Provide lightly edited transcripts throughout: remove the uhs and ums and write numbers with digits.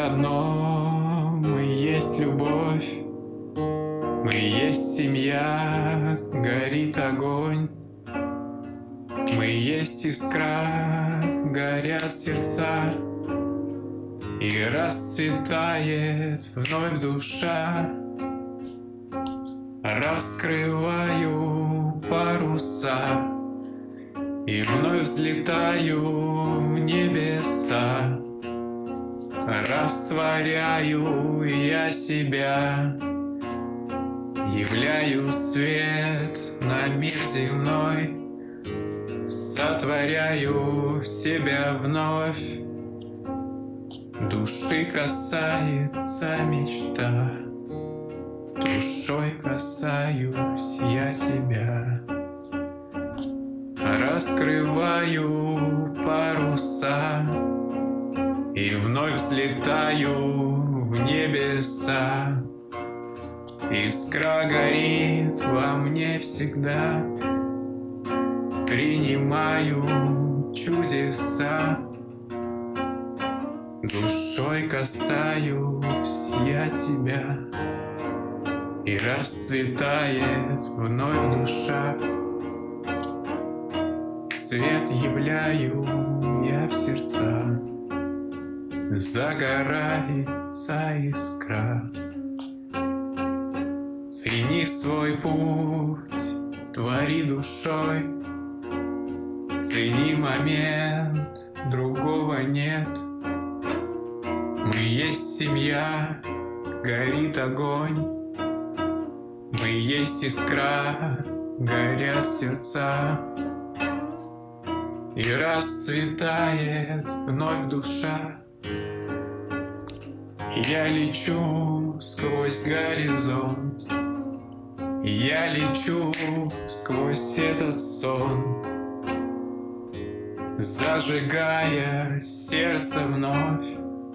одно, мы есть любовь, мы есть семья, горит огонь, мы есть искра, горят сердца, и расцветает вновь душа. Раскрываю паруса и вновь взлетаю в небеса. Растворяю я себя, являю свет на мир земной, сотворяю себя вновь. Души касается мечта, душой касаюсь я тебя. Раскрываю паруса и вновь взлетаю в небеса. Искра горит во мне всегда, принимаю чудеса. Душой касаюсь я тебя, и расцветает вновь душа. Свет являю я в сердца, загорается искра. Цени свой путь, твори душой, цени момент, другого нет. Мы есть семья, горит огонь, мы есть искра, горят сердца, и расцветает вновь душа. Я лечу сквозь горизонт, я лечу сквозь этот сон, зажигая сердце вновь.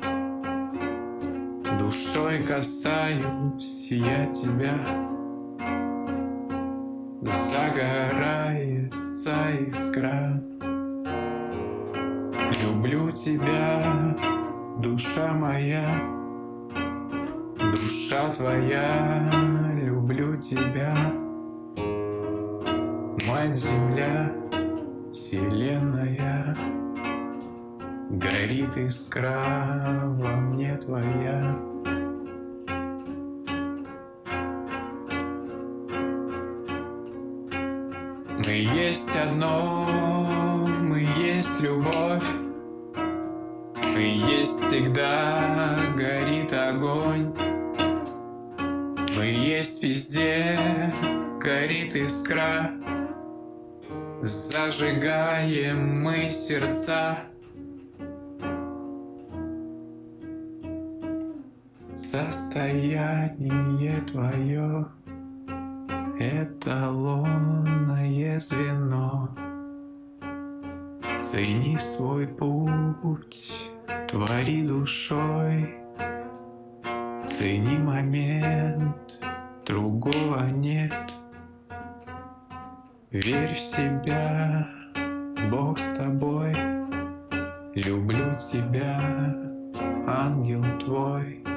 Душой касаюсь я тебя, загорается искра. Люблю тебя, душа моя, душа твоя, люблю тебя. Мать-Земля, вселенная, горит искра во мне твоя. Мы есть одно, мы есть любовь, мы есть всегда, горит огонь, мы есть везде, горит искра, зажигаем мы сердца. Состояние твое — эталонное звено. Цени свой путь, твори душой, цени момент, другого нет. Верь в себя, Бог с тобой, люблю тебя, ангел твой.